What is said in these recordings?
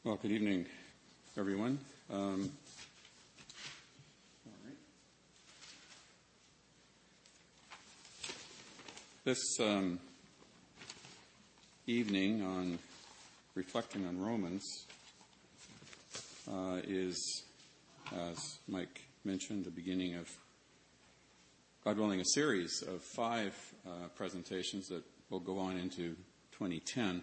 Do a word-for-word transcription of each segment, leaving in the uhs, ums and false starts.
Well, good evening, everyone. Um, all right. This um, evening on reflecting on Romans uh, is, as Mike mentioned, the beginning of, God willing, a series of five uh, presentations that will go on into twenty ten.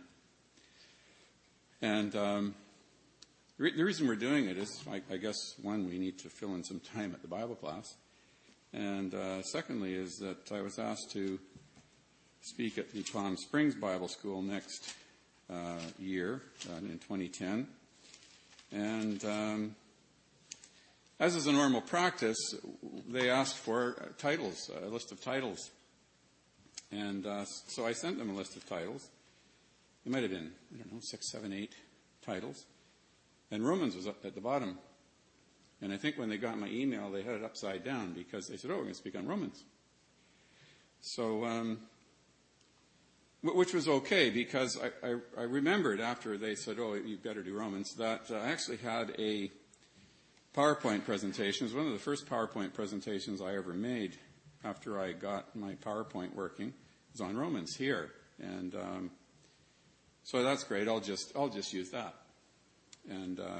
And um, the reason we're doing it is, I, I guess, one, we need to fill in some time at the Bible class. And uh, secondly is that I was asked to speak at the Palm Springs Bible School next uh, year, uh, in twenty ten. And um, as is a normal practice, they asked for titles, a list of titles. And uh, so I sent them a list of titles. It might have been, I don't know, six, seven, eight titles. And Romans was up at the bottom. And I think when they got my email, they had it upside down because they said, oh, we're going to speak on Romans. So, um, which was okay because I, I, I remembered after they said, oh, you better do Romans, that uh, I actually had a PowerPoint presentation. It was one of the first PowerPoint presentations I ever made after I got my PowerPoint working. It was on Romans here. And um, so that's great. I'll just I'll just use that. And uh,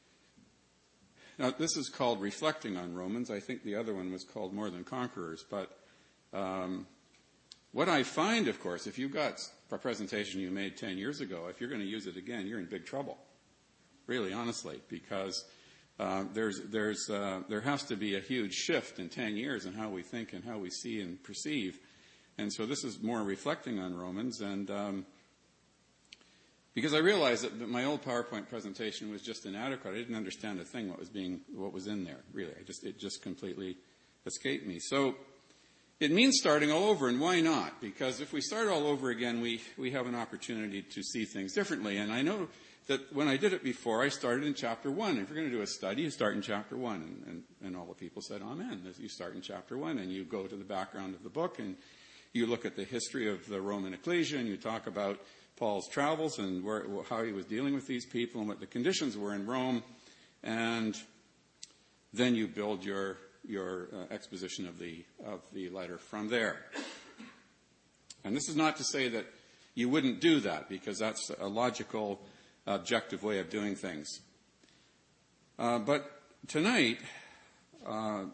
now this is called Reflecting on Romans. I think the other one was called More Than Conquerors. But um, what I find, of course, if you've got a presentation you made ten years ago, if you're going to use it again, you're in big trouble. Really, honestly, because uh, there's there's uh, there has to be a huge shift in ten years in how we think and how we see and perceive. And so this is more reflecting on Romans. And um, because I realized that my old PowerPoint presentation was just inadequate. I didn't understand a thing what was being, what was in there, really. I just, it just completely escaped me. So it means starting all over, and why not? Because if we start all over again, we, we have an opportunity to see things differently. And I know that when I did it before, I started in chapter one. If you're going to do a study, you start in chapter one. And, and, and all the people said, amen. You start in chapter one, and you go to the background of the book, and you look at the history of the Roman ecclesia, and you talk about Paul's travels and where, how he was dealing with these people and what the conditions were in Rome, and then you build your your uh, exposition of the of the letter from there. And this is not to say that you wouldn't do that, because that's a logical, objective way of doing things. Uh, but tonight, uh,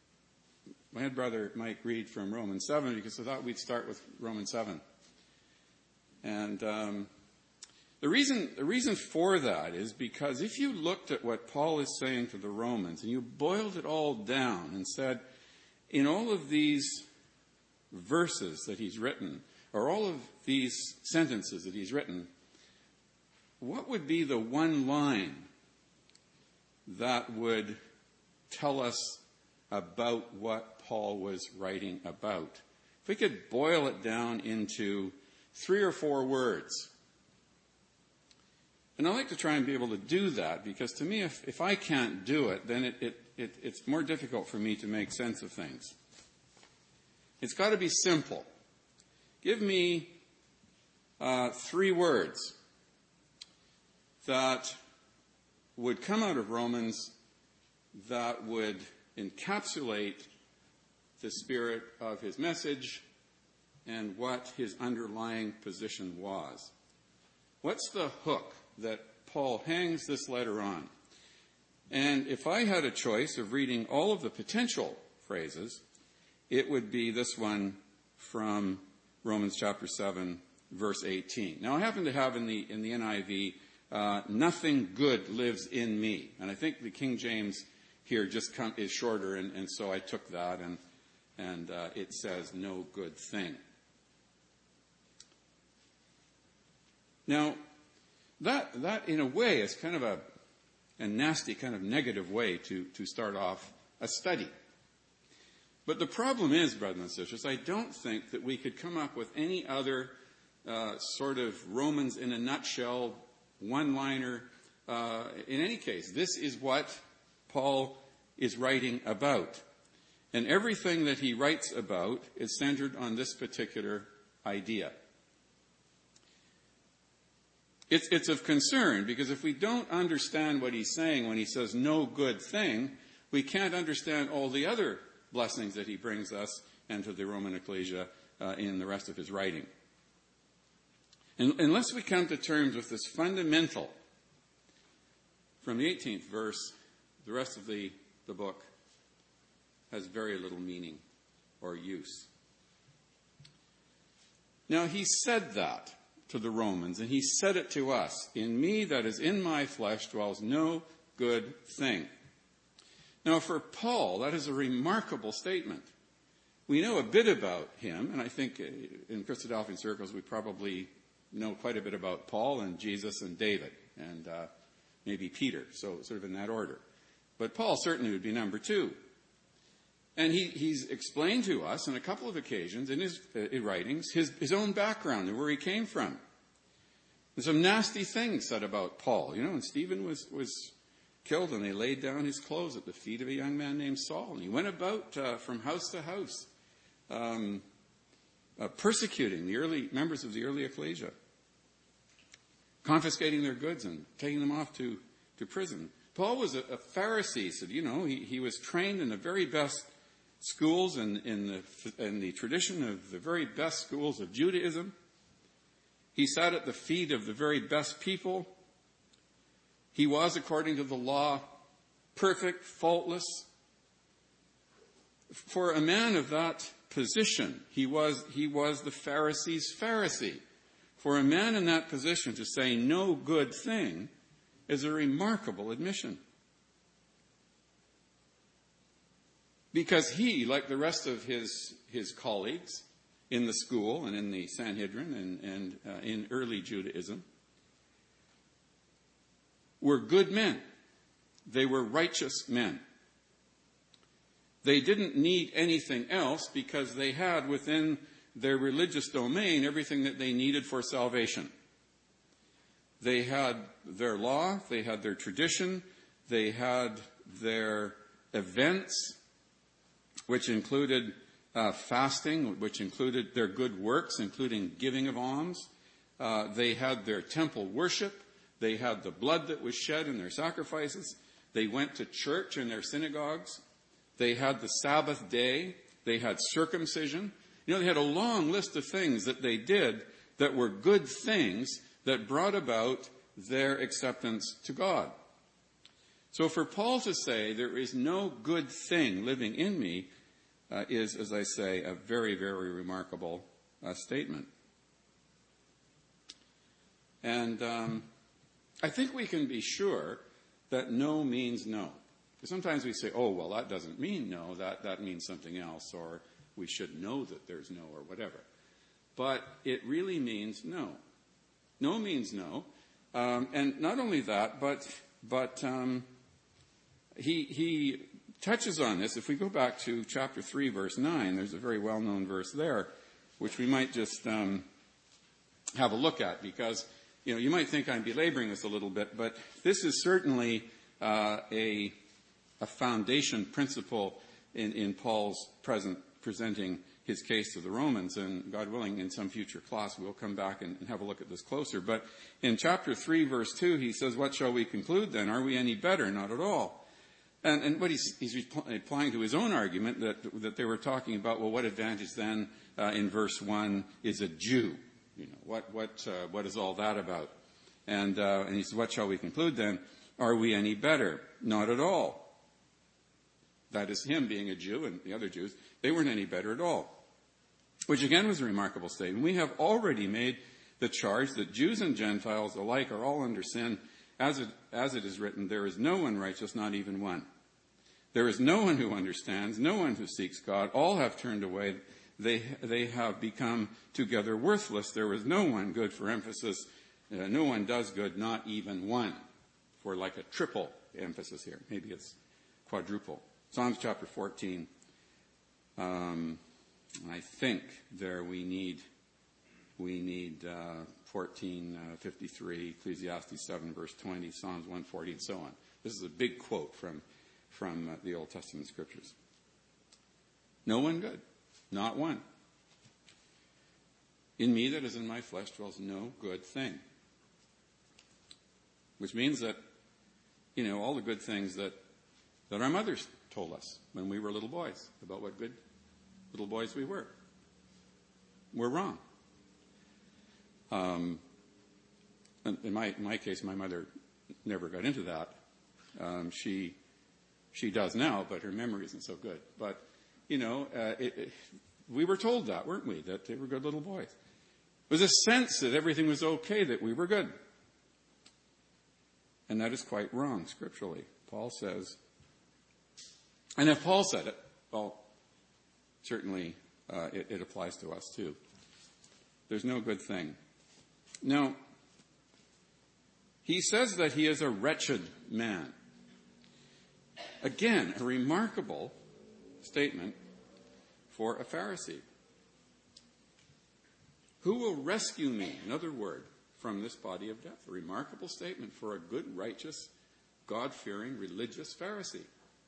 I had Brother Mike read from Romans seven because I thought we'd start with Romans seven. And um, the reason the reason for that is because if you looked at what Paul is saying to the Romans and you boiled it all down and said, in all of these verses that he's written, or all of these sentences that he's written, what would be the one line that would tell us about what Paul was writing about? If we could boil it down into three or four words. And I like to try and be able to do that, because to me, if, if I can't do it, then it, it, it, it's more difficult for me to make sense of things. It's got to be simple. Give me uh, three words that would come out of Romans that would encapsulate the spirit of his message and what his underlying position was. What's the hook that Paul hangs this letter on? And if I had a choice of reading all of the potential phrases, it would be this one from Romans chapter seven, verse eighteen. Now, I happen to have in the in the N I V, uh, nothing good lives in me. And I think the King James here just come, is shorter, and, and so I took that, and, and uh, it says, no good thing. Now, that, that in a way is kind of a, a nasty, kind of negative way to, to start off a study. But the problem is, brothers and sisters, I don't think that we could come up with any other uh, sort of Romans in a nutshell, one-liner. Uh, in any case, this is what Paul is writing about. And everything that he writes about is centered on this particular idea. It's, it's of concern, because if we don't understand what he's saying when he says no good thing, we can't understand all the other blessings that he brings us and to the Roman ecclesia uh, in the rest of his writing. And unless we come to terms with this fundamental, from the eighteenth verse, the rest of the, the book has very little meaning or use. Now, he said that to the Romans, and he said it to us. In me, that is in my flesh, dwells no good thing. Now, for Paul, that is a remarkable statement. We know a bit about him, and I think in Christadelphian circles we probably know quite a bit about Paul and Jesus and David and uh, maybe Peter, so sort of in that order. But Paul certainly would be number two. And he, he's explained to us on a couple of occasions in his uh, writings his, his own background and where he came from. There's some nasty things said about Paul. You know, and Stephen was, was killed, and they laid down his clothes at the feet of a young man named Saul. And he went about uh, from house to house, um, uh, persecuting the early members of the early ecclesia, confiscating their goods and taking them off to, to prison. Paul was a, a Pharisee, so, you know, he, he was trained in the very best schools and in, in, the, in the tradition of the very best schools of Judaism. He sat at the feet of the very best people. He was, according to the law, perfect, faultless. For a man of that position, he was, he was the Pharisee's Pharisee. For a man in that position to say no good thing is a remarkable admission. Because he, like the rest of his, his colleagues in the school and in the Sanhedrin and, and uh, in early Judaism, were good men. They were righteous men. They didn't need anything else because they had within their religious domain everything that they needed for salvation. They had their law, they had their tradition, they had their events, which included uh, fasting, which included their good works, including giving of alms. Uh, they had their temple worship. They had the blood that was shed in their sacrifices. They went to church in their synagogues. They had the Sabbath day. They had circumcision. You know, they had a long list of things that they did that were good things that brought about their acceptance to God. So for Paul to say there is no good thing living in me uh, is, as I say, a very, very remarkable uh, statement. And um, I think we can be sure that no means no. Because sometimes we say, oh, well, that doesn't mean no, that, that means something else, or we should know that there's no, or whatever. But it really means no. No means no. Um, and not only that, but but um, he he touches on this. If we go back to chapter three, verse nine, there's a very well-known verse there, which we might just um, have a look at, because you know you might think I'm belaboring this a little bit, but this is certainly uh, a a foundation principle in, in Paul's present presenting his case to the Romans, and God willing, in some future class, we'll come back and, and have a look at this closer. But in chapter three, verse two, he says, what shall we conclude then? Are we any better? Not at all. And, and what he's, he's replying to his own argument that, that they were talking about, well, what advantage then uh, in verse one is a Jew? You know, what, what, uh, what is all that about? And, uh, and he says, what shall we conclude then? Are we any better? Not at all. That is him being a Jew and the other Jews. They weren't any better at all. Which again was a remarkable statement. We have already made the charge that Jews and Gentiles alike are all under sin. As it, as it is written, there is no one righteous, not even one. There is no one who understands, no one who seeks God. All have turned away. They, they have become together worthless. There is no one good, for emphasis. Uh, no one does good, not even one. For like a triple emphasis here. Maybe it's quadruple. Psalms chapter fourteen. Um, I think there we need we need uh, fourteen fifty-three, Ecclesiastes seven verse twenty, Psalms one forty, and so on. This is a big quote from from uh, the Old Testament scriptures. No one good, not one. In me that is in my flesh dwells no good thing. which means that, you know, all the good things that, that our mothers told us when we were little boys about what good little boys we were, were wrong. Um, in my, in my case, my mother never got into that. Um, she, she does now, but her memory isn't so good. But, you know, uh, it, it, we were told that, weren't we? That they were good little boys. There was a sense that everything was okay, that we were good. And that is quite wrong scripturally. Paul says, and if Paul said it, well, certainly uh, it, it applies to us too. There's no good thing. Now, he says that he is a wretched man. Again, a remarkable statement for a Pharisee. Who will rescue me, another word, from this body of death? A remarkable statement for a good, righteous, God-fearing, religious Pharisee.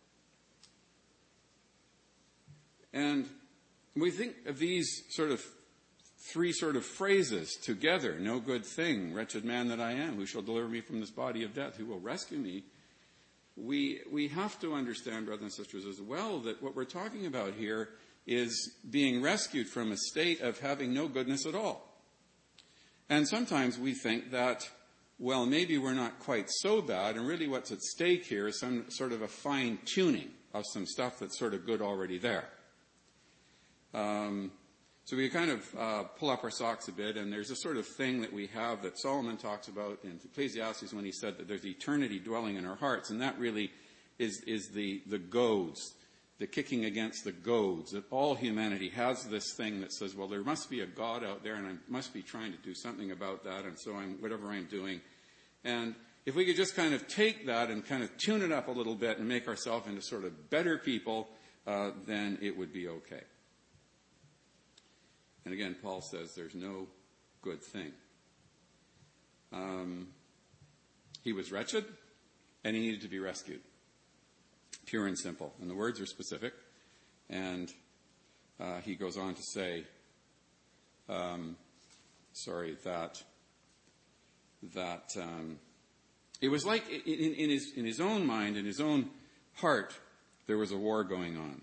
And we think of these sort of three sort of phrases together. No good thing, wretched man that I am, who shall deliver me from this body of death? Who will rescue me? We, we have to understand, brothers and sisters, as well, that what we're talking about here is being rescued from a state of having no goodness at all. And sometimes we think that, well, maybe we're not quite so bad, and really what's at stake here is some sort of a fine-tuning of some stuff that's sort of good already there. Um, so we kind of uh, pull up our socks a bit, and there's a sort of thing that we have that Solomon talks about in Ecclesiastes when he said that there's eternity dwelling in our hearts, and that really is, is the, the goads, the kicking against the goads, that all humanity has this thing that says, well, there must be a God out there, and I must be trying to do something about that, and so I'm, whatever I'm doing. And if we could just kind of take that and kind of tune it up a little bit and make ourselves into sort of better people, uh, then it would be okay. And again, Paul says there's no good thing. Um, he was wretched, and he needed to be rescued. Pure and simple. And the words are specific. And uh, he goes on to say, um, sorry, that that um, it was like in, in, his, in his own mind, in his own heart, there was a war going on.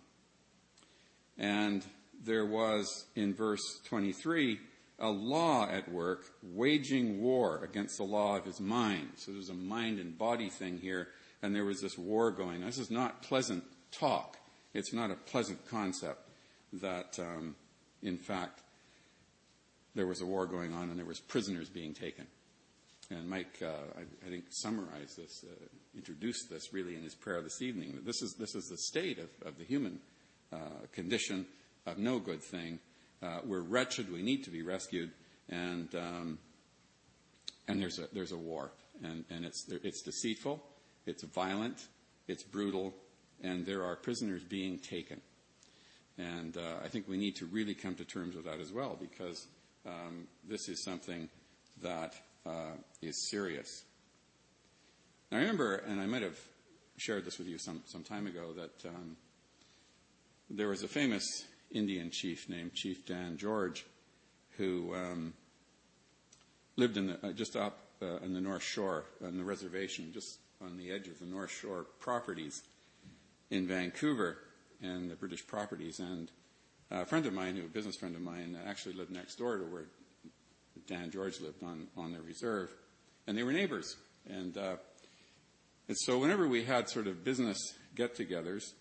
And there was, in verse twenty-three, a law at work, waging war against the law of his mind. So there's a mind and body thing here, and there was this war going on. This is not pleasant talk. It's not a pleasant concept that, um, in fact, there was a war going on and there was prisoners being taken. And Mike, uh, I, I think, summarized this, uh, introduced this really in his prayer this evening. This is this is the state of, of the human uh, condition, of no good thing. Uh, we're wretched. We need to be rescued, and um, and there's a there's a war, and and it's it's deceitful, it's violent, it's brutal, and there are prisoners being taken. And uh, I think we need to really come to terms with that as well, because um, this is something that uh, is serious. Now, I remember, and I might have shared this with you some some time ago, that um, there was a famous Indian chief named Chief Dan George, who um, lived in the, uh, just up uh, on the North Shore, on the reservation, just on the edge of the North Shore properties in Vancouver and the British properties. And a friend of mine, who a business friend of mine, actually lived next door to where Dan George lived on, on the reserve. And they were neighbors. And, uh, and so whenever we had sort of business get-togethers,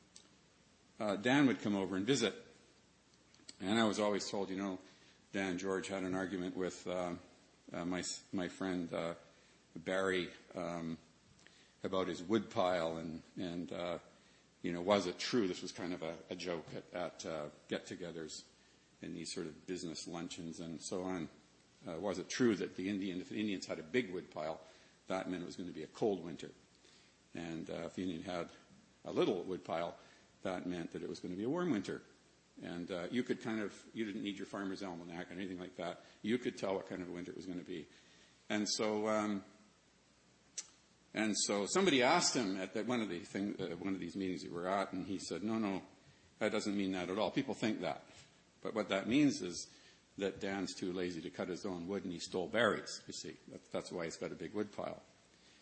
uh, Dan would come over and visit. And I was always told, you know, Dan George had an argument with uh, uh, my my friend uh, Barry um, about his woodpile, and and uh, you know, was it true? This was kind of a, a joke at, at uh, get-togethers and these sort of business luncheons and so on. Uh, was it true that the Indian, if the Indians had a big woodpile, that meant it was going to be a cold winter, and uh, if the Indian had a little woodpile, that meant that it was going to be a warm winter. And uh, you could kind of, you didn't need your farmer's almanac or anything like that. You could tell what kind of a winter it was going to be. And so, um, and so somebody asked him at that one of the thing, uh, one of these meetings we were at, and he said, "No, no, that doesn't mean that at all. People think that, but what that means is that Dan's too lazy to cut his own wood, and he stole berries. You see, that, that's why he's got a big wood pile."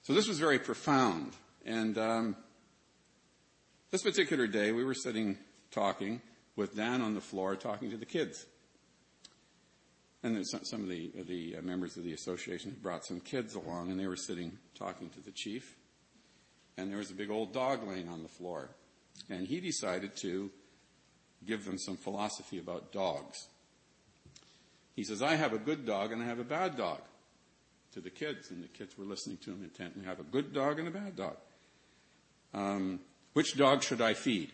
So this was very profound. And um, this particular day, we were sitting talking with Dan on the floor, talking to the kids. And there's some, some of the, the members of the association had brought some kids along, and they were sitting talking to the chief. And there was a big old dog laying on the floor. And he decided to give them some philosophy about dogs. He says, I have a good dog and I have a bad dog, to the kids. And the kids were listening to him intently. I have a good dog and a bad dog. Um, which dog should I feed?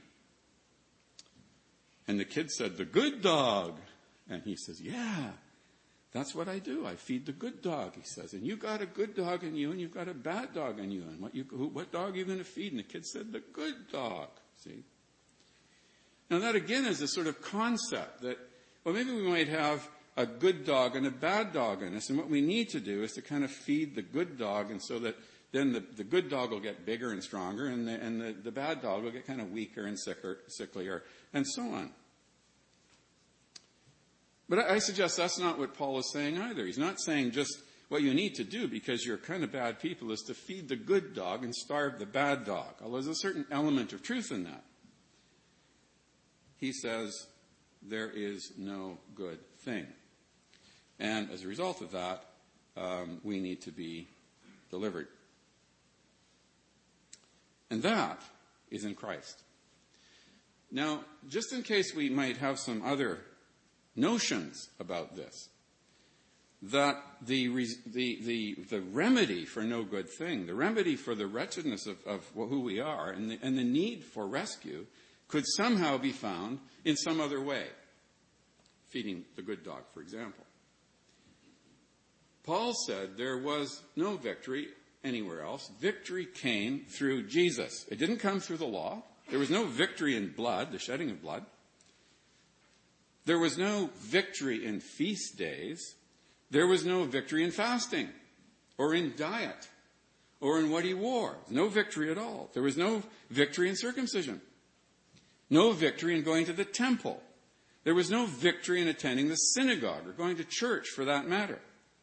And the kid said, the good dog. And he says, yeah, that's what I do. I feed the good dog, he says. And you got a good dog in you and you've got a bad dog in you. And what, you, who, what dog are you going to feed? And the kid said, the good dog. See? Now that again is a sort of concept that, well, maybe we might have a good dog and a bad dog in us. And what we need to do is to kind of feed the good dog, and so that then the, the good dog will get bigger and stronger, and the, and the, the bad dog will get kind of weaker and sicker, sicklier, and so on. But I, I suggest that's not what Paul is saying either. He's not saying just what you need to do because you're kind of bad people is to feed the good dog and starve the bad dog. Although there's a certain element of truth in that. He says there is no good thing. And as a result of that, um, we need to be delivered. And that is in Christ. Now, just in case we might have some other notions about this, that the, the, the, the remedy for no good thing, the remedy for the wretchedness of, of who we are and the, and the need for rescue could somehow be found in some other way. Feeding the good dog, for example. Paul said there was no victory anywhere else. Victory came through Jesus. It didn't come through the law. There was no victory in blood, the shedding of blood. There was no victory in feast days. There was no victory in fasting or in diet or in what he wore. No victory at all. There was no victory in circumcision. No victory in going to the temple. There was no victory in attending the synagogue or going to church for that matter.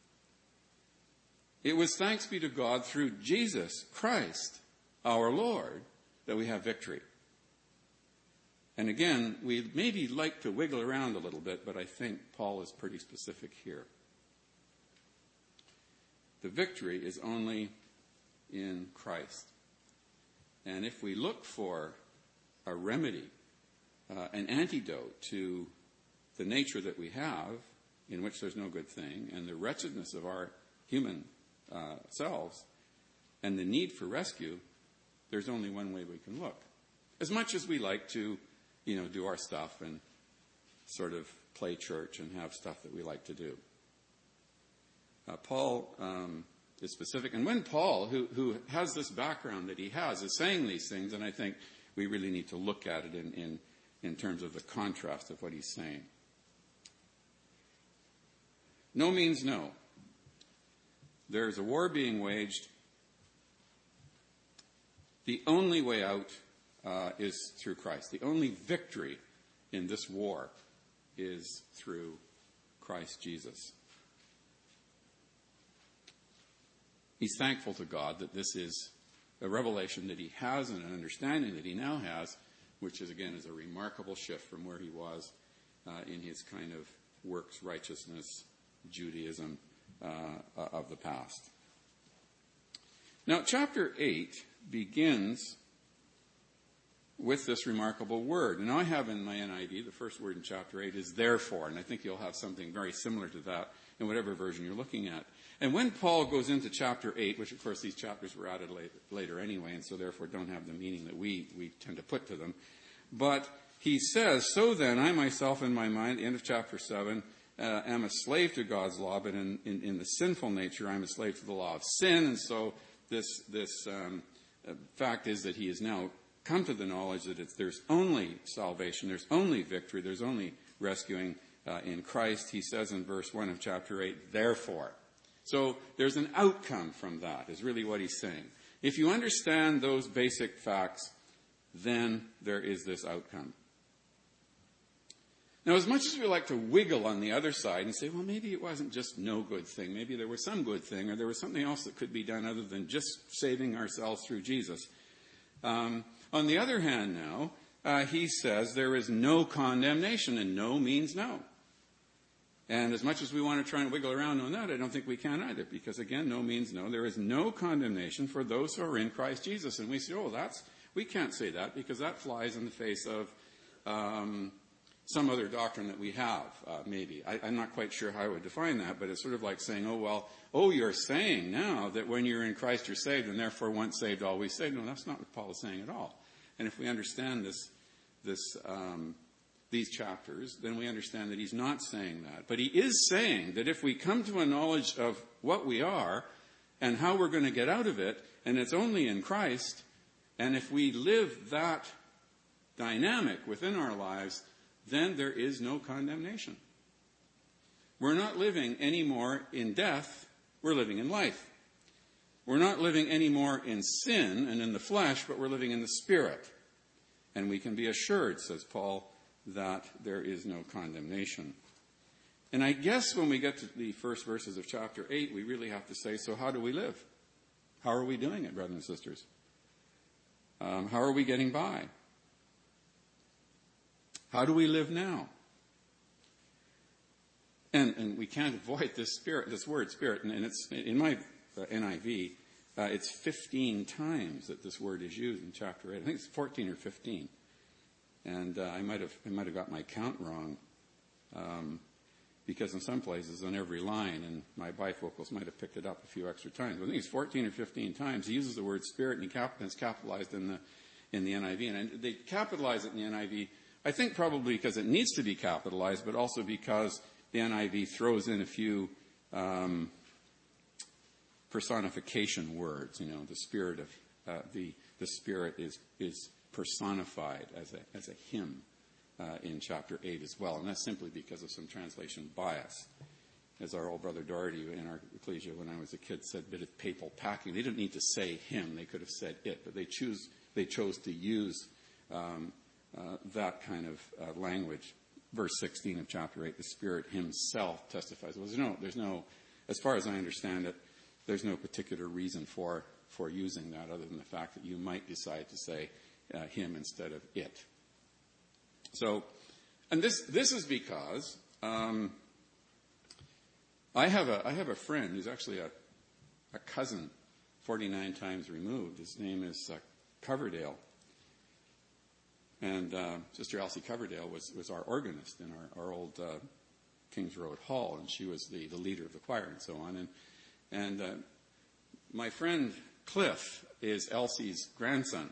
It was thanks be to God through Jesus Christ, our Lord, that we have victory. And again, we maybe like to wiggle around a little bit, but I think Paul is pretty specific here. The victory is only in Christ. And if we look for a remedy, uh, an antidote to the nature that we have, in which there's no good thing, and the wretchedness of our human uh, selves, and the need for rescue, there's only one way we can look. As much as we like to, you know, do our stuff and sort of play church and have stuff that we like to do. Uh, Paul um, is specific. And when Paul, who, who has this background that he has, is saying these things, and I think we really need to look at it in, in, in terms of the contrast of what he's saying. No means no. There's a war being waged. The only way out uh, is through Christ. The only victory in this war is through Christ Jesus. He's thankful to God that this is a revelation that he has and an understanding that he now has, which is, again, is a remarkable shift from where he was uh, in his kind of works righteousness Judaism uh, of the past. Now, chapter eight begins with this remarkable word. And I have in my N I V, the first word in chapter eight is therefore, and I think you'll have something very similar to that in whatever version you're looking at. And when Paul goes into chapter eight, which of course these chapters were added later, later anyway, and so therefore don't have the meaning that we, we tend to put to them, but he says, so then I myself in my mind, the end of chapter seven, Uh, am a slave to God's law, but in, in, in the sinful nature, I'm a slave to the law of sin. And so this this um, uh, fact is that he has now come to the knowledge that it's, there's only salvation, there's only victory, there's only rescuing uh, in Christ. He says in verse one of chapter eight, therefore. So there's an outcome from that, is really what he's saying. If you understand those basic facts, then there is this outcome. Now, as much as we like to wiggle on the other side and say, well, maybe it wasn't just no good thing. Maybe there was some good thing, or there was something else that could be done other than just saving ourselves through Jesus. Um, on the other hand now, uh, he says there is no condemnation, and no means no. And as much as we want to try and wiggle around on that, I don't think we can either, because again, no means no. There is no condemnation for those who are in Christ Jesus. And we say, oh, that's, we can't say that because that flies in the face of um, some other doctrine that we have, uh, maybe. I, I'm not quite sure how I would define that, but it's sort of like saying, oh, well, oh, you're saying now that when you're in Christ you're saved, and therefore once saved, always saved. No, that's not what Paul is saying at all. And if we understand this, this, um, these chapters, then we understand that he's not saying that. But he is saying that if we come to a knowledge of what we are and how we're going to get out of it, and it's only in Christ, and if we live that dynamic within our lives, then there is no condemnation. We're not living anymore in death, we're living in life. We're not living anymore in sin and in the flesh, but we're living in the Spirit. And we can be assured, says Paul, that there is no condemnation. And I guess when we get to the first verses of chapter eight, we really have to say, so how do we live? How are we doing it, brothers and sisters? Um, how are we getting by? How do we live now? And, and we can't avoid this spirit, this word spirit, and, and it's in my uh, N I V, uh, it's fifteen times that this word is used in chapter eight. I think it's fourteen or fifteen. And uh, I might have I might have got my count wrong, um, because in some places on every line, and my bifocals might have picked it up a few extra times. But I think it's fourteen or fifteen times he uses the word spirit, and he cap- it's capitalized in the in the N I V, and they capitalize it in the N I V. I think probably because it needs to be capitalized, but also because the N I V throws in a few um, personification words. You know, the spirit of uh, the the spirit is is personified as a as a him uh, in chapter eight as well, and that's simply because of some translation bias. As our old brother Doherty in our ecclesia when I was a kid said, "Bit of papal packing." They didn't need to say him; they could have said it, but they choose they chose to use um, uh, that kind of uh, language. Verse sixteen of chapter eight: the Spirit Himself testifies. Well, there's no, there's no, as far as I understand it, there's no particular reason for for using that other than the fact that you might decide to say Uh, him instead of it. So, and this this is because um, I have a I have a friend who's actually a a cousin, forty-nine times removed. His name is uh, Coverdale, and uh, Sister Elsie Coverdale was was our organist in our our old uh, Kings Road Hall, and she was the the leader of the choir and so on. And and uh, my friend Cliff is Elsie's grandson.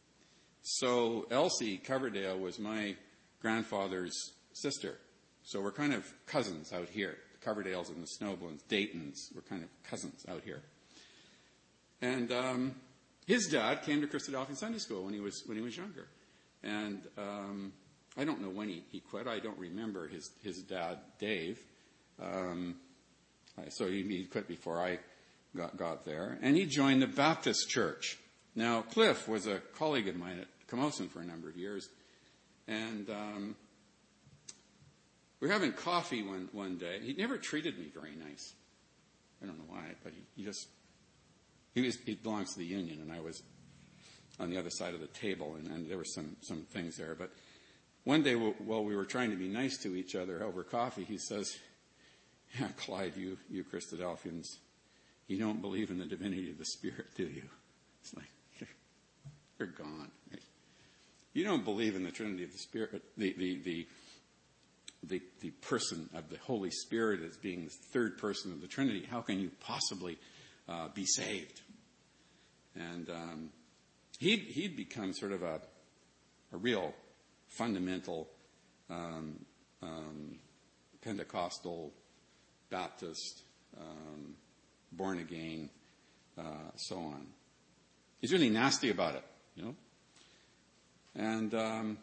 So Elsie Coverdale was my grandfather's sister. So we're kind of cousins out here. The Coverdales and the Snowblins, Daytons, we're kind of cousins out here. And um, his dad came to Christadelphian Sunday School when he was when he was younger. And um, I don't know when he, he quit. I don't remember his, his dad, Dave. Um, so he, he quit before I got, got there. And he joined the Baptist church. Now, Cliff was a colleague of mine at Camosun for a number of years, and um, we were having coffee one, one day. He never treated me very nice. I don't know why, but he, he just, he, was, he belongs to the union, and I was on the other side of the table, and, and there were some, some things there. But one day, while we were trying to be nice to each other over coffee, he says, yeah, Clyde, you, you Christadelphians, you don't believe in the divinity of the Spirit, do you? It's like, you're gone. You don't believe in the Trinity of the Spirit, the, the, the, the, the person of the Holy Spirit as being the third person of the Trinity. How can you possibly uh, be saved? And um, he'd, he'd become sort of a, a real fundamental um, um, Pentecostal, Baptist, um, born again, uh, so on. He's really nasty about it, you know. And um,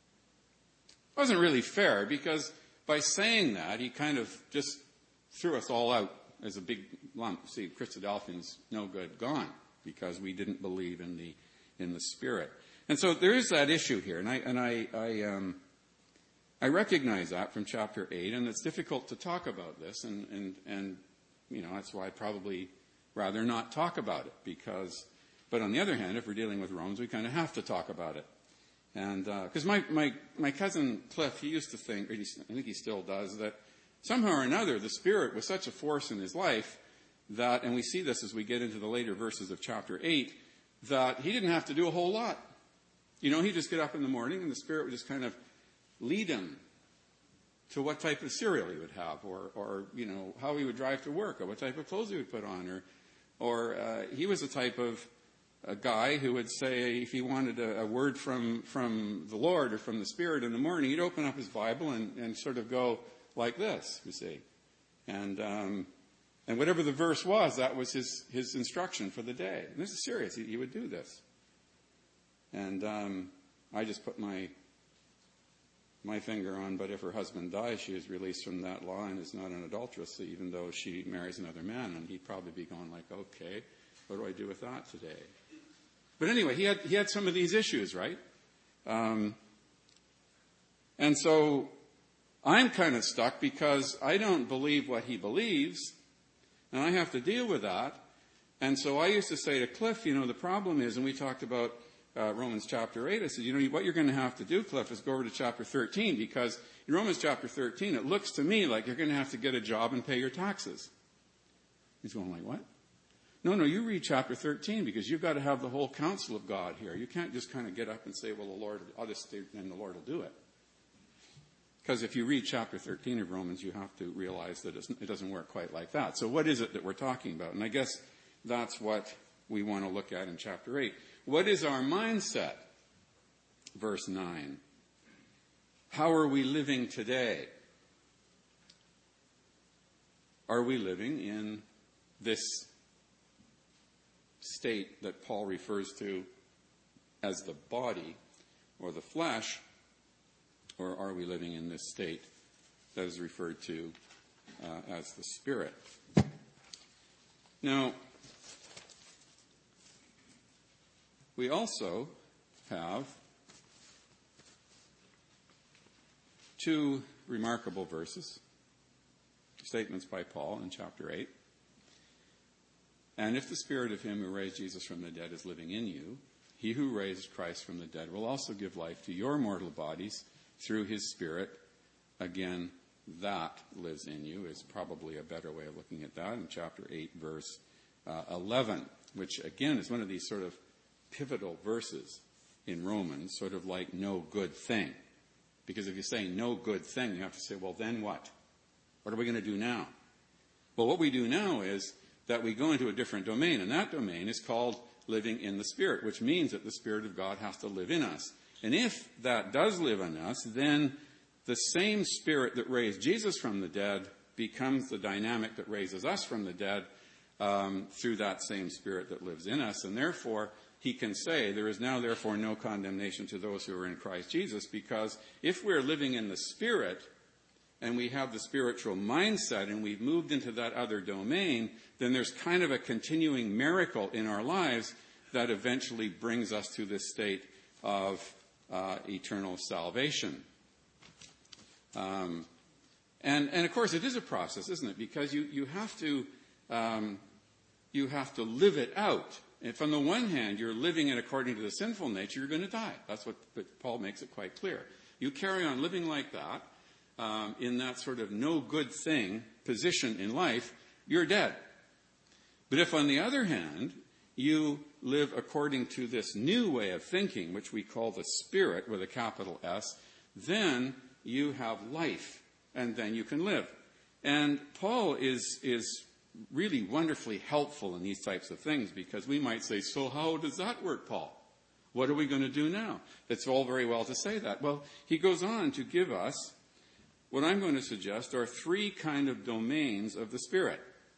it wasn't really fair because by saying that, he kind of just threw us all out as a big lump. See, Christadelphians, no good, gone, because we didn't believe in the in the Spirit. And so there is that issue here, and I and I I, um, I recognize that from chapter eight, and it's difficult to talk about this, and, and, and you know, that's why I'd probably rather not talk about it, because, but on the other hand, if we're dealing with Romans, we kind of have to talk about it. And, because uh, my, my, my cousin Cliff, he used to think, or he, I think he still does, that somehow or another the Spirit was such a force in his life that, and we see this as we get into the later verses of chapter eight, that he didn't have to do a whole lot. You know, he'd just get up in the morning and the Spirit would just kind of lead him to what type of cereal he would have, or, or you know, how he would drive to work, or what type of clothes he would put on, or, or uh, he was the type of a guy who would say, if he wanted a, a word from, from the Lord or from the Spirit in the morning, he'd open up his Bible and, and sort of go like this, you see. And, um, and whatever the verse was, that was his, his instruction for the day. And this is serious. He, he would do this. And, um, I just put my, my finger on, but if her husband dies, she is released from that law and is not an adulteress, even though she marries another man. And he'd probably be going like, okay, what do I do with that today? But anyway, he had, he had some of these issues, right? Um, and so I'm kind of stuck because I don't believe what he believes, and I have to deal with that. And so I used to say to Cliff, you know, the problem is, and we talked about uh, Romans chapter eight, I said, you know, what you're going to have to do, Cliff, is go over to chapter thirteen, because in Romans chapter thirteen, it looks to me like you're going to have to get a job and pay your taxes. He's going like, what? No, no, you read chapter thirteen, because you've got to have the whole counsel of God here. You can't just kind of get up and say, well, the Lord, I'll just do, and the Lord will do it. Because if you read chapter thirteen of Romans, you have to realize that it doesn't work quite like that. So what is it that we're talking about? And I guess that's what we want to look at in chapter eight. What is our mindset? Verse nine. How are we living today? Are we living in this state that Paul refers to as the body or the flesh, or are we living in this state that is referred to uh, as the Spirit? Now, we also have two remarkable verses, statements by Paul in chapter eight. And if the Spirit of him who raised Jesus from the dead is living in you, he who raised Christ from the dead will also give life to your mortal bodies through his Spirit. Again, that lives in you is probably a better way of looking at that in chapter eight, verse uh, eleven, which again is one of these sort of pivotal verses in Romans, sort of like no good thing. Because if you say no good thing, you have to say, well, then what? What are we going to do now? Well, what we do now is that we go into a different domain, and that domain is called living in the Spirit, which means that the Spirit of God has to live in us. And if that does live in us, then the same Spirit that raised Jesus from the dead becomes the dynamic that raises us from the dead um, through that same Spirit that lives in us. And therefore, he can say, there is now therefore no condemnation to those who are in Christ Jesus, because if we're living in the Spirit and we have the spiritual mindset and we've moved into that other domain, then there's kind of a continuing miracle in our lives that eventually brings us to this state of uh, eternal salvation. Um, and, and of course, it is a process, isn't it? Because you, you have to um, you have to live it out. If on the one hand you're living it according to the sinful nature, you're going to die. That's what Paul makes it quite clear. You carry on living like that, um, in that sort of no good thing position in life, you're dead. But if on the other hand you live according to this new way of thinking, which we call the Spirit with a capital S, then you have life, and then you can live. And Paul is is really wonderfully helpful in these types of things, because we might say, so how does that work, Paul? What are we going to do now? It's all very well to say that. Well, he goes on to give us what I'm going to suggest are three kind of domains of the Spirit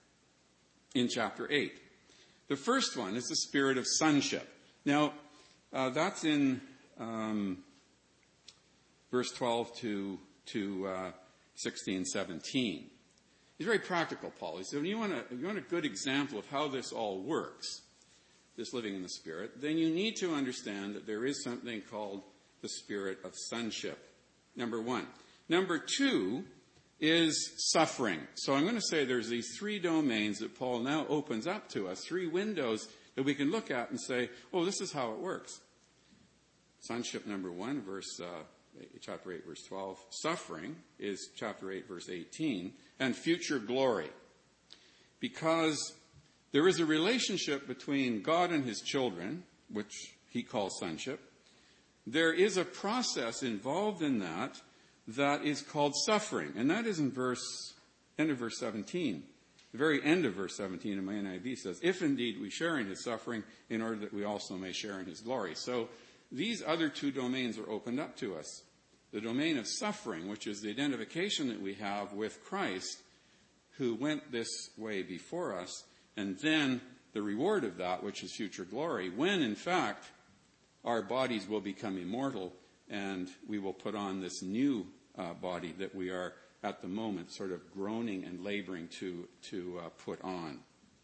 in chapter eight. The first one is the spirit of sonship. Now, uh, that's in um, verse twelve to, to uh, sixteen, seventeen. He's very practical, Paul. He said, when you want, a, you want a good example of how this all works, this living in the Spirit, then you need to understand that there is something called the spirit of sonship. Number one, Number two is suffering. So I'm going to say there's these three domains that Paul now opens up to us, three windows that we can look at and say, oh, this is how it works. Sonship, number one, verse uh, chapter eight, verse twelve. Suffering is chapter eight, verse eighteen. And future glory. Because there is a relationship between God and his children, which he calls sonship. There is a process involved in that that is called suffering. And that is in verse, end of verse seventeen. The very end of verse seventeen in my N I V says, if indeed we share in his suffering, in order that we also may share in his glory. So these other two domains are opened up to us. The domain of suffering, which is the identification that we have with Christ, who went this way before us, and then the reward of that, which is future glory, when in fact our bodies will become immortal and we will put on this new uh, body that we are at the moment sort of groaning and laboring to, to uh, put on.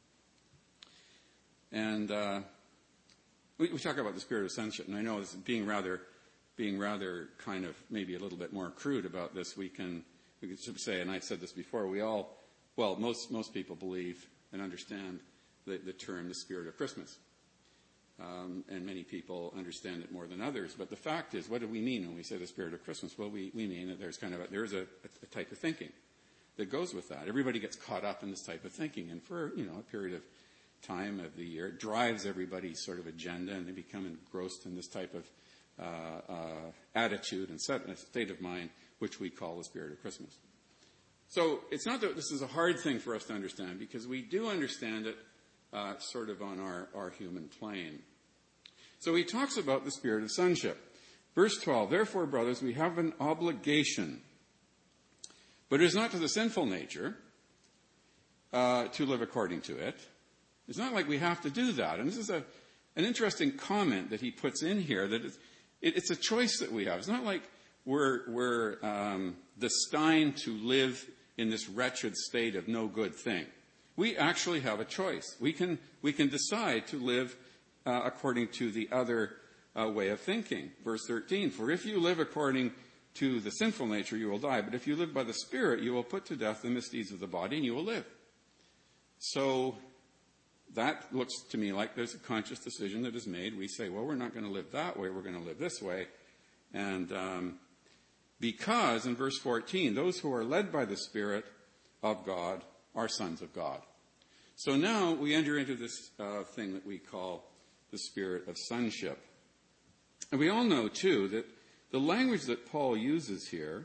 And uh, we, we talk about the spirit of sonship, and I know it's being rather, being rather kind of maybe a little bit more crude about this. We can, we can say, and I've said this before, we all, well, most, most people believe and understand the, the term the spirit of Christmas. Um, and many people understand it more than others. But the fact is, what do we mean when we say the spirit of Christmas? Well, we, we mean that there's kind of a, there's a, a type of thinking that goes with that. Everybody gets caught up in this type of thinking. And for, you know, a period of time of the year, it drives everybody's sort of agenda, and they become engrossed in this type of uh, uh, attitude and set, a state of mind, which we call the spirit of Christmas. So it's not that this is a hard thing for us to understand, because we do understand it uh, sort of on our, our human plane. So he talks about the spirit of sonship. Verse twelve, therefore, brothers, we have an obligation, but it is not to the sinful nature uh, to live according to it. It's not like we have to do that. And this is a, an interesting comment that he puts in here, that it's, it, it's a choice that we have. It's not like we're, we're um, destined to live in this wretched state of no good thing. We actually have a choice. We can, we can decide to live Uh, according to the other uh, way of thinking. Verse thirteen, for if you live according to the sinful nature, you will die. But if you live by the Spirit, you will put to death the misdeeds of the body, and you will live. So that looks to me like there's a conscious decision that is made. We say, well, we're not going to live that way. We're going to live this way. And um, because, in verse fourteen, those who are led by the Spirit of God are sons of God. So now we enter into this uh, thing that we call the spirit of sonship. And we all know, too, that the language that Paul uses here,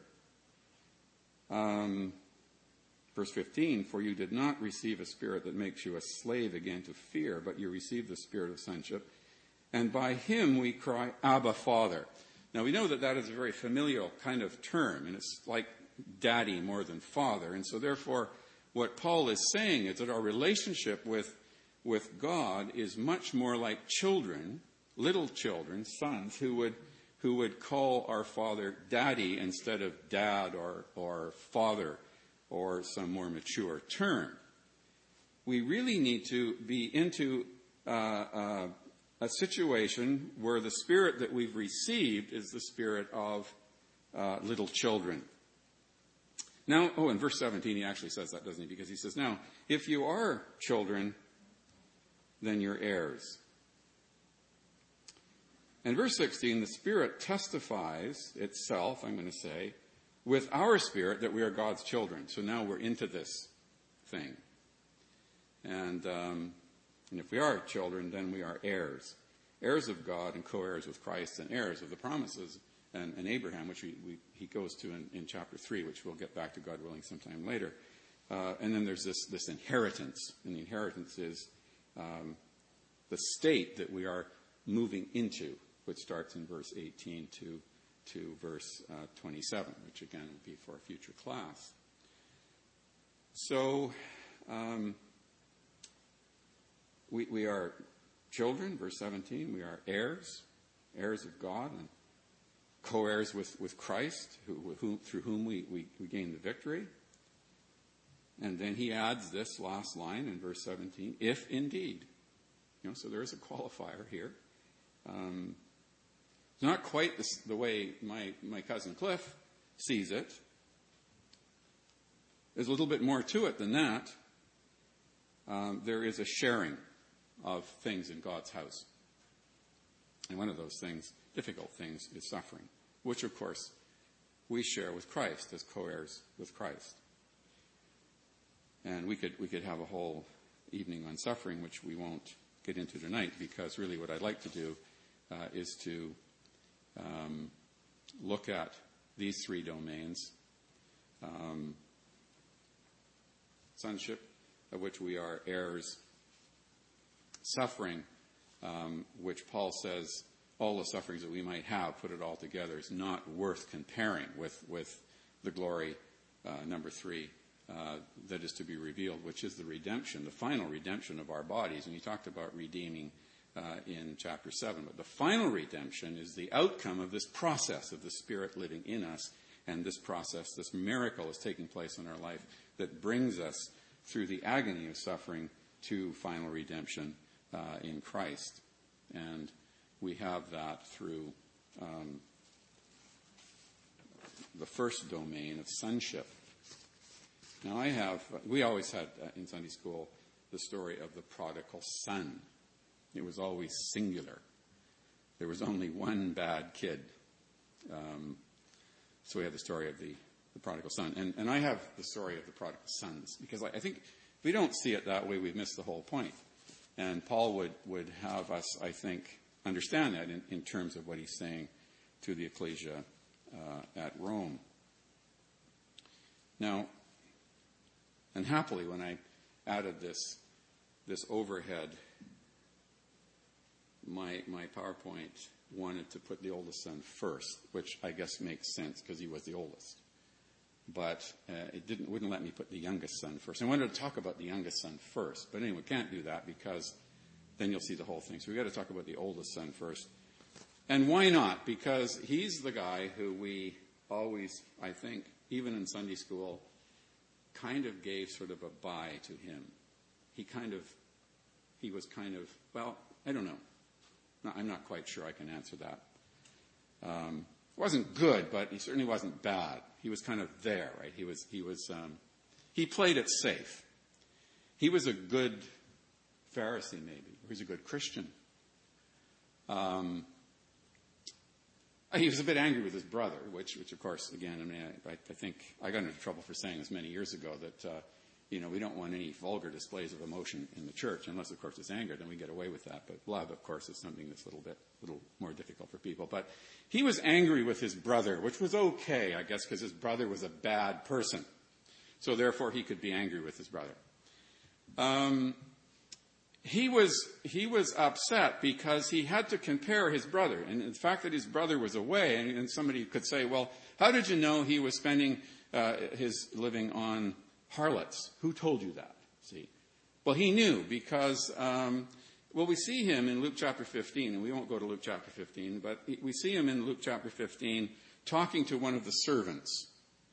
um, verse fifteen, for you did not receive a spirit that makes you a slave again to fear, but you received the spirit of sonship, and by him we cry, Abba, Father. Now, we know that that is a very familial kind of term, and it's like daddy more than father. And so, therefore, what Paul is saying is that our relationship with with God is much more like children, little children, sons, who would who would call our father daddy instead of dad or, or father or some more mature term. We really need to be into uh, uh, a situation where the spirit that we've received is the spirit of uh, little children. Now, oh, in verse seventeen, he actually says that, doesn't he? Because he says, now, if you are children, then you're heirs. In verse sixteen, the Spirit testifies itself, I'm going to say, with our spirit that we are God's children. So now we're into this thing. And, um, and if we are children, then we are heirs. Heirs of God and co-heirs with Christ, and heirs of the promises and, and Abraham, which we, we, he goes to in, in chapter three, which we'll get back to, God willing, sometime later. Uh, and then there's this, this inheritance. And the inheritance is Um, the state that we are moving into, which starts in verse eighteen to, to verse uh, twenty-seven, which again will be for a future class. So um, we, we are children, verse seventeen. We are heirs, heirs of God, and co-heirs with, with Christ, who, with whom, through whom we, we, we gain the victory. And then he adds this last line in verse seventeen, if indeed. You know, so there is a qualifier here. Um, it's not quite the, the way my, my cousin Cliff sees it, there's a little bit more to it than that. Um, there is a sharing of things in God's house. And one of those things, difficult things, is suffering, which, of course, we share with Christ as co-heirs with Christ. And we could we could have a whole evening on suffering, which we won't get into tonight, because really what I'd like to do uh, is to um, look at these three domains. Um, sonship, of which we are heirs. Suffering, um, which Paul says all the sufferings that we might have, put it all together, is not worth comparing with, with the glory, uh, number three, uh, that is to be revealed, which is the redemption, the final redemption of our bodies. And he talked about redeeming uh, in chapter seven. But the final redemption is the outcome of this process of the Spirit living in us. And this process, this miracle is taking place in our life that brings us through the agony of suffering to final redemption uh, in Christ. And we have that through um, the first domain of sonship. Now I have, we always had uh, in Sunday school the story of the prodigal son. It was always singular. There was only one bad kid. Um, so we have the story of the, the prodigal son. And, and I have the story of the prodigal sons, because I, I think if we don't see it that way, we've missed the whole point. And Paul would, would have us, I think, understand that in, in terms of what he's saying to the ecclesia uh, at Rome. Now, and happily, when I added this this overhead, my my PowerPoint wanted to put the oldest son first, which I guess makes sense because he was the oldest. But uh, it didn't wouldn't let me put the youngest son first. I wanted to talk about the youngest son first, but anyway, can't do that because then you'll see the whole thing. So we've got to talk about the oldest son first. And why not? Because he's the guy who we always, I think, even in Sunday school, kind of gave sort of a bye to him. He kind of, he was kind of, well, I don't know. No, I'm not quite sure I can answer that. Um, it wasn't good, but he certainly wasn't bad. He was kind of there, right? He was, he was, um, he played it safe. He was a good Pharisee, maybe. He was a good Christian. Um, he was a bit angry with his brother, which, which of course, again, I mean, I, I think I got into trouble for saying this many years ago that, uh, you know, we don't want any vulgar displays of emotion in the church, unless, of course, it's anger, then we get away with that. But love, of course, is something that's a little bit, little more difficult for people. But he was angry with his brother, which was okay, I guess, because his brother was a bad person. So therefore, he could be angry with his brother. Um, He was he was upset because he had to compare his brother. And the fact that his brother was away, and, and somebody could say, well, how did you know he was spending uh, his living on harlots? Who told you that? See? Well, he knew because, um, well, we see him in Luke chapter fifteen, and we won't go to Luke chapter fifteen, but we see him in Luke chapter fifteen talking to one of the servants.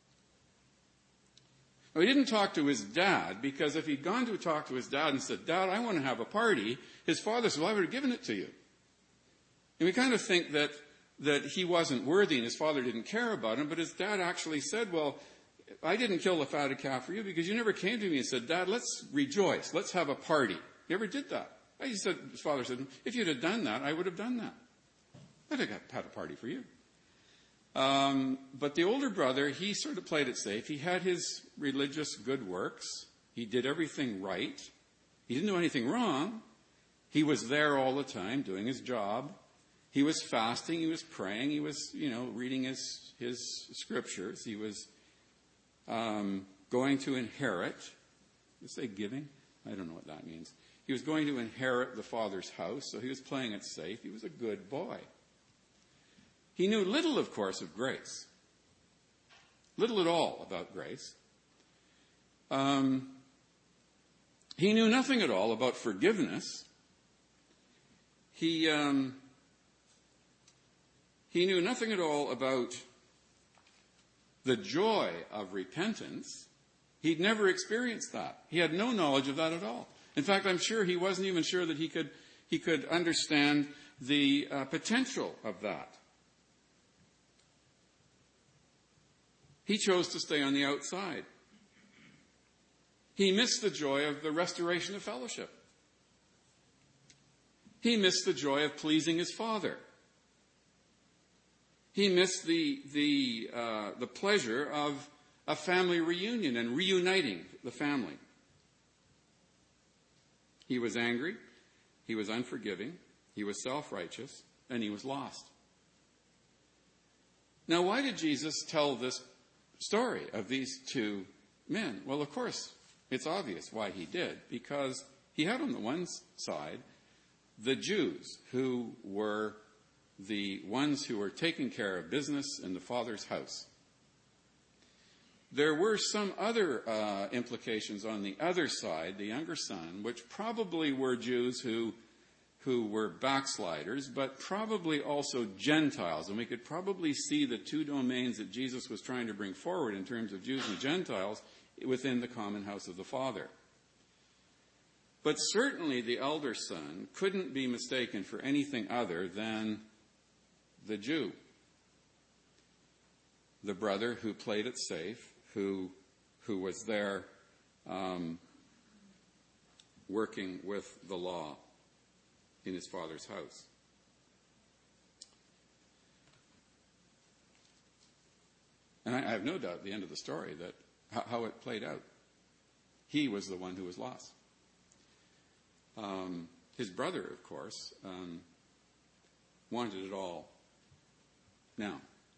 Now, he didn't talk to his dad, because if he'd gone to talk to his dad and said, Dad, I want to have a party, his father said, well, I would have given it to you. And we kind of think that, that he wasn't worthy and his father didn't care about him, but his dad actually said, well, I didn't kill the fatted calf for you because you never came to me and said, Dad, let's rejoice, let's have a party. You ever did that? He said, his father said, if you'd have done that, I would have done that. I'd have had a party for you. Um, but the older brother, he sort of played it safe. He had his religious good works. He did everything right. He didn't do anything wrong. He was there all the time doing his job. He was fasting. He was praying. He was, you know, reading his, his scriptures. He was um, going to inherit. Let's say giving. I don't know what that means. He was going to inherit the Father's house, so he was playing it safe. He was a good boy. He knew little, of course, of grace. Little at all about grace. Um, he knew nothing at all about forgiveness. He, um, he knew nothing at all about the joy of repentance. He'd never experienced that. He had no knowledge of that at all. In fact, I'm sure he wasn't even sure that he could, he could understand the uh, potential of that. He chose to stay on the outside. He missed the joy of the restoration of fellowship. He missed the joy of pleasing his Father. He missed the, the, uh, the pleasure of a family reunion and reuniting the family. He was angry, he was unforgiving, he was self-righteous, and he was lost. Now, why did Jesus tell this story of these two men? Well, of course, it's obvious why he did, because he had on the one side the Jews who were the ones who were taking care of business in the Father's house. There were some other uh, implications on the other side, the younger son, which probably were Jews who, who were backsliders, but probably also Gentiles. And we could probably see the two domains that Jesus was trying to bring forward in terms of Jews and Gentiles within the common house of the Father. But certainly the elder son couldn't be mistaken for anything other than the Jew, the brother who played it safe, who who was there um, working with the law in his father's house. And I, I have no doubt at the end of the story that how, how it played out. He was the one who was lost. Um, his brother, of course, um, wanted it all now.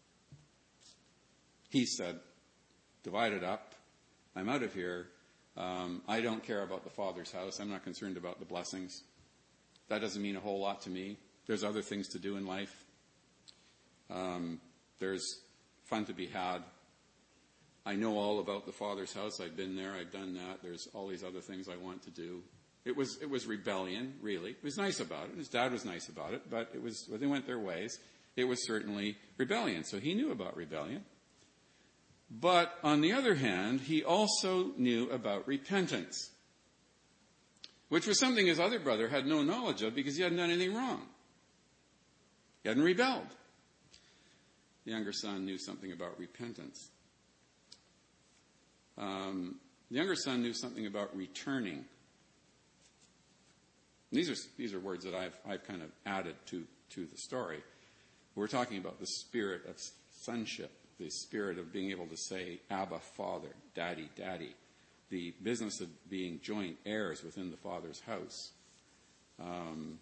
He said, divide it up. I'm out of here. Um, I don't care about the Father's house. I'm not concerned about the blessings. That doesn't mean a whole lot to me. There's other things to do in life. Um, there's fun to be had. I know all about the Father's house. I've been there. I've done that. There's all these other things I want to do. It was it was rebellion, really. It was nice about it. His dad was nice about it, but it was when they went their ways, it was certainly rebellion. So he knew about rebellion. But on the other hand, he also knew about repentance, which was something his other brother had no knowledge of because he hadn't done anything wrong. He hadn't rebelled. The younger son knew something about repentance. Um, the younger son knew something about returning. These are these are words that I've I've kind of added to to the story. We're talking about the spirit of sonship, the spirit of being able to say, Abba, Father, Daddy, Daddy, the business of being joint heirs within the Father's house. Um,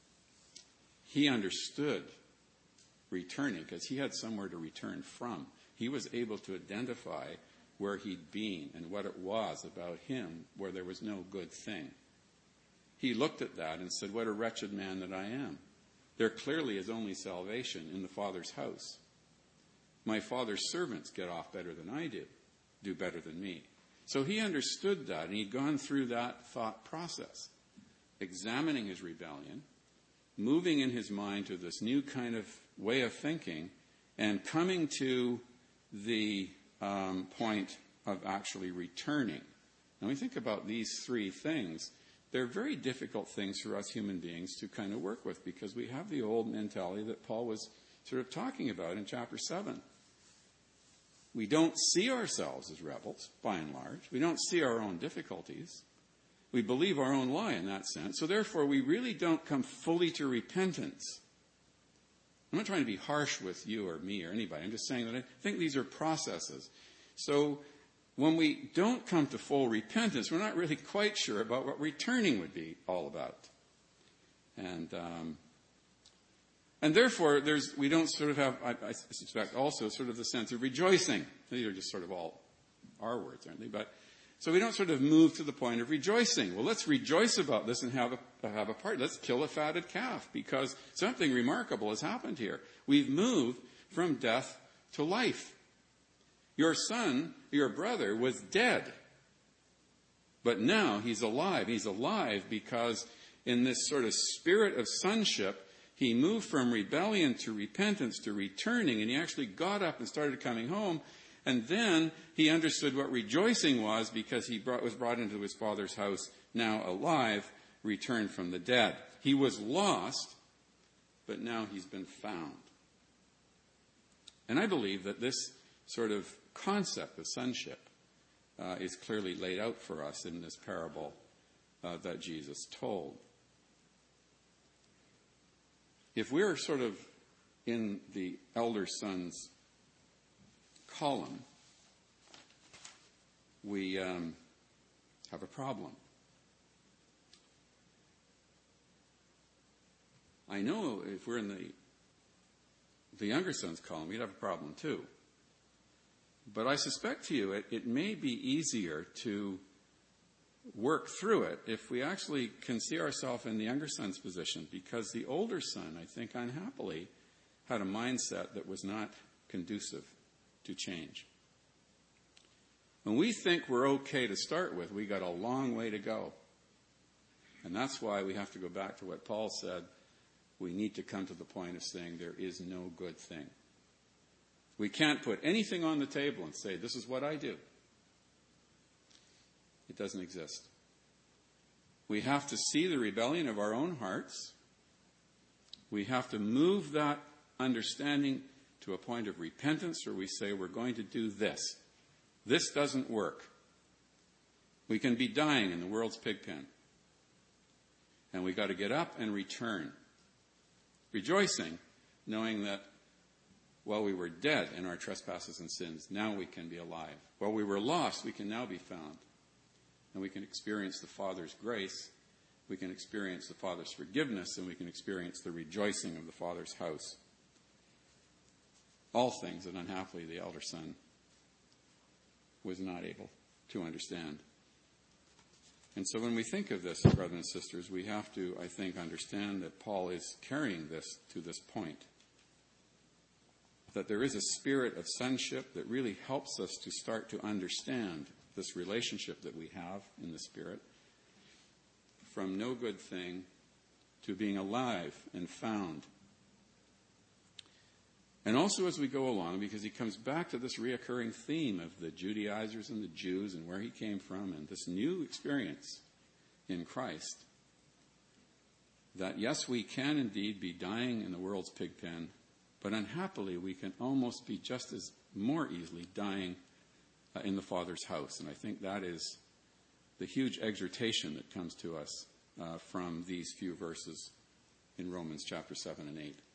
he understood returning because he had somewhere to return from. He was able to identify where he'd been and what it was about him where there was no good thing. He looked at that and said, what a wretched man that I am. There clearly is only salvation in the Father's house. My Father's servants get off better than I do, do better than me. So he understood that, and he'd gone through that thought process, examining his rebellion, moving in his mind to this new kind of way of thinking, and coming to the um, point of actually returning. Now, when we think about these three things, they're very difficult things for us human beings to kind of work with because we have the old mentality that Paul was sort of talking about in chapter seven. We don't see ourselves as rebels, by and large. We don't see our own difficulties. We believe our own lie in that sense. So therefore, we really don't come fully to repentance. I'm not trying to be harsh with you or me or anybody. I'm just saying that I think these are processes. So when we don't come to full repentance, we're not really quite sure about what returning would be all about. And um, and therefore, there's we don't sort of have, I, I suspect, also sort of the sense of rejoicing. These are just sort of all our words, aren't they? But so we don't sort of move to the point of rejoicing. Well, let's rejoice about this and have a have a party. Let's kill a fatted calf because something remarkable has happened here. We've moved from death to life. Your son, your brother, was dead. But now he's alive. He's alive because in this sort of spirit of sonship, he moved from rebellion to repentance to returning, and he actually got up and started coming home. And then he understood what rejoicing was because he brought, was brought into his Father's house, now alive, returned from the dead. He was lost, but now he's been found. And I believe that this sort of concept of sonship uh, is clearly laid out for us in this parable uh, that Jesus told. If we're sort of in the elder son's column, we um, have a problem. I know if we're in the the younger son's column, we'd have a problem too. But I suspect to you it, it may be easier to work through it if we actually can see ourselves in the younger son's position, because the older son, I think, unhappily had a mindset that was not conducive to change. When we think we're okay to start with, we got a long way to go. And that's why we have to go back to what Paul said. We need to come to the point of saying there is no good thing. We can't put anything on the table and say, this is what I do. It doesn't exist. We have to see the rebellion of our own hearts. We have to move that understanding to a point of repentance where we say we're going to do this. This doesn't work. We can be dying in the world's pig pen. And we've got to get up and return, rejoicing, knowing that while we were dead in our trespasses and sins, now we can be alive. While we were lost, we can now be found. And we can experience the Father's grace, we can experience the Father's forgiveness, and we can experience the rejoicing of the Father's house. All things that unhappily the elder son was not able to understand. And so when we think of this, brothers and sisters, we have to, I think, understand that Paul is carrying this to this point. That there is a spirit of sonship that really helps us to start to understand this relationship that we have in the Spirit, from no good thing to being alive and found. And also as we go along, because he comes back to this reoccurring theme of the Judaizers and the Jews and where he came from and this new experience in Christ, that yes, we can indeed be dying in the world's pig pen, but unhappily we can almost be just as more easily dying uh, in the Father's house. And I think that is the huge exhortation that comes to us uh, from these few verses in Romans chapter seven and eight.